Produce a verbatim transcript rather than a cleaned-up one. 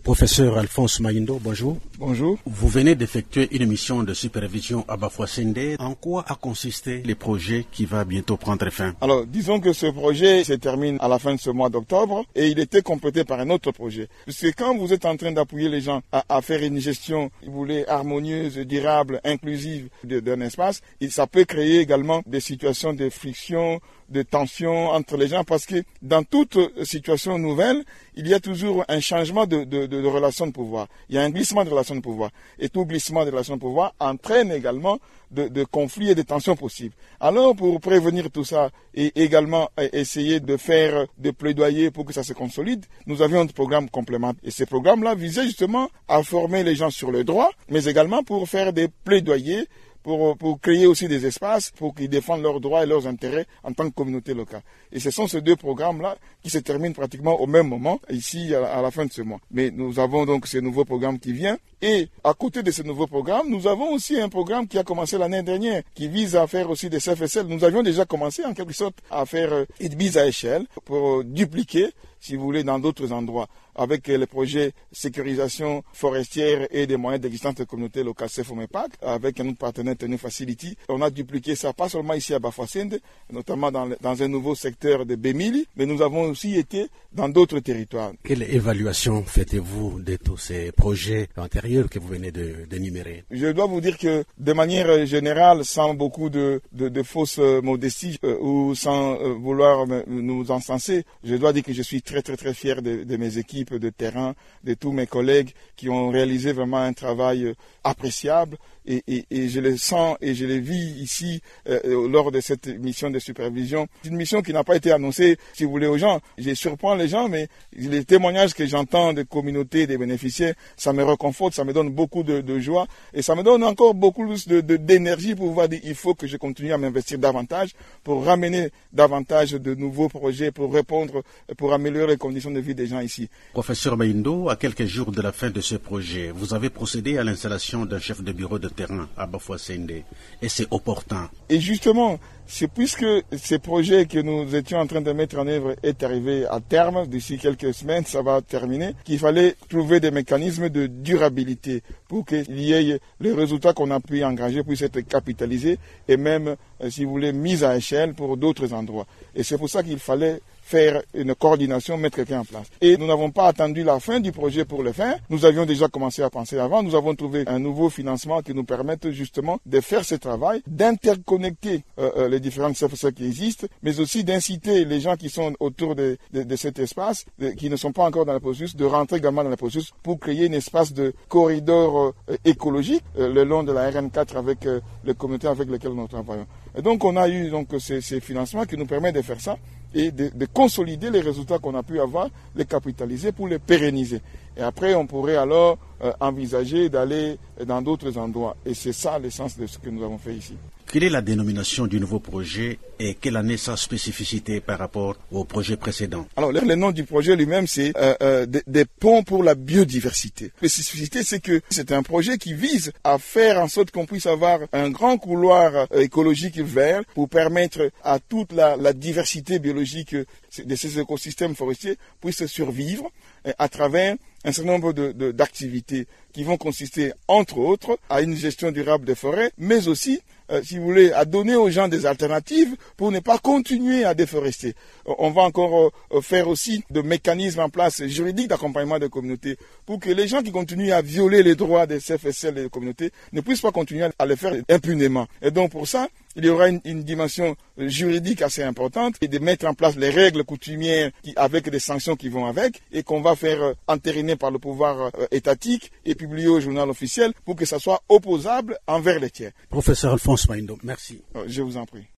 Professeur Alphonse Mayindo, bonjour. Bonjour. Vous venez d'effectuer une mission de supervision à Bafoussende. En quoi a consisté le projet qui va bientôt prendre fin? Alors, disons que ce projet se termine à la fin de ce mois d'octobre et il était complété par un autre projet. Parce que quand vous êtes en train d'appuyer les gens à, à faire une gestion, vous voulez, harmonieuse, durable, inclusive d'un espace, et ça peut créer également des situations de friction, de tension entre les gens, parce que dans toute situation nouvelle, il y a toujours un changement de, de, de, de relation de pouvoir. Il y a un glissement de relation de pouvoir. Et tout glissement de relation de pouvoir entraîne également de, de conflits et de tensions possibles. Alors, pour prévenir tout ça et également essayer de faire des plaidoyers pour que ça se consolide, nous avions un programme complémentaire. Et ce programme-là visait justement à former les gens sur le droit, mais également pour faire des plaidoyers Pour, pour créer aussi des espaces pour qu'ils défendent leurs droits et leurs intérêts en tant que communauté locale. Et ce sont ces deux programmes-là qui se terminent pratiquement au même moment, ici à, à la fin de ce mois. Mais nous avons donc ce nouveau programme qui vient. Et à côté de ce nouveau programme, nous avons aussi un programme qui a commencé l'année dernière, qui vise à faire aussi des C F S L. Nous avions déjà commencé en quelque sorte à faire euh, une mise à échelle pour dupliquer, si vous voulez, dans d'autres endroits, avec les projets sécurisation forestière et des moyens d'existence de communautés locales C F O M E P A C, avec un autre partenaire Tenu Facility. On a dupliqué ça, pas seulement ici à Bafoussende, notamment dans, dans un nouveau secteur de Bémili, mais nous avons aussi été dans d'autres territoires. Quelle évaluation faites-vous de tous ces projets antérieurs que vous venez de d'énumérer? Je dois vous dire que de manière générale, sans beaucoup de, de, de fausses modesties euh, ou sans euh, vouloir me, nous encenser, je dois dire que je suis très très très fier de, de mes équipes de terrain, de tous mes collègues qui ont réalisé vraiment un travail appréciable et, et, et je le sens et je le vis ici euh, lors de cette mission de supervision. C'est une mission qui n'a pas été annoncée, si vous voulez, aux gens. Je surprends les gens, mais les témoignages que j'entends des communautés, des bénéficiaires, ça me réconforte, ça me donne beaucoup de, de joie et ça me donne encore beaucoup de, de, d'énergie pour pouvoir dire il faut que je continue à m'investir davantage pour ramener davantage de nouveaux projets, pour répondre, pour améliorer les conditions de vie des gens ici. Professeur Mayindo, à quelques jours de la fin de ce projet, vous avez procédé à l'installation d'un chef de bureau de terrain à Bafoussende et c'est opportun. Et justement, c'est puisque ce projet que nous étions en train de mettre en œuvre est arrivé à terme, d'ici quelques semaines, ça va terminer, qu'il fallait trouver des mécanismes de durabilité pour qu'il y ait les résultats qu'on a pu engager puissent être capitalisés et même, si vous voulez, mis à échelle pour d'autres endroits. Et c'est pour ça qu'il fallait faire une coordination, mettre quelqu'un en place. Et nous n'avons pas attendu la fin du projet pour le faire. Nous avions déjà commencé à penser avant. Nous avons trouvé un nouveau financement qui nous permette justement de faire ce travail, d'interconnecter euh, les différentes C F S L qui existent, mais aussi d'inciter les gens qui sont autour de, de, de cet espace, de, qui ne sont pas encore dans le processus, de rentrer également dans le processus pour créer un espace de corridor euh, écologique euh, le long de la R N quatre avec euh, les communautés avec lesquelles nous travaillons. Et donc on a eu donc ces, ces financements qui nous permettent de faire ça et de, de consolider les résultats qu'on a pu avoir, les capitaliser pour les pérenniser. Et après, on pourrait alors euh, envisager d'aller dans d'autres endroits. Et c'est ça l'essence de ce que nous avons fait ici. Quelle est la dénomination du nouveau projet et quelle en est sa spécificité par rapport au projet précédent? Alors, le, le nom du projet lui-même, c'est euh, euh, des, des ponts pour la biodiversité. La spécificité, c'est que c'est un projet qui vise à faire en sorte qu'on puisse avoir un grand couloir euh, écologique vert pour permettre à toute la, la diversité biologique de ces écosystèmes forestiers puisse survivre euh, à travers un certain nombre de, de, d'activités qui vont consister, entre autres, à une gestion durable des forêts, mais aussi, euh, si vous voulez, à donner aux gens des alternatives pour ne pas continuer à déforester. On va encore euh, faire aussi de mécanismes en place juridiques d'accompagnement des communautés pour que les gens qui continuent à violer les droits des C F S L et des communautés ne puissent pas continuer à le faire impunément. Et donc pour ça, il y aura une, une dimension juridique assez importante et de mettre en place les règles coutumières qui, avec des sanctions qui vont avec et qu'on va faire euh, entériner par le pouvoir euh, étatique et publier au journal officiel pour que ça soit opposable envers les tiers. Professeur Alphonse Mayindo, merci. Je vous en prie.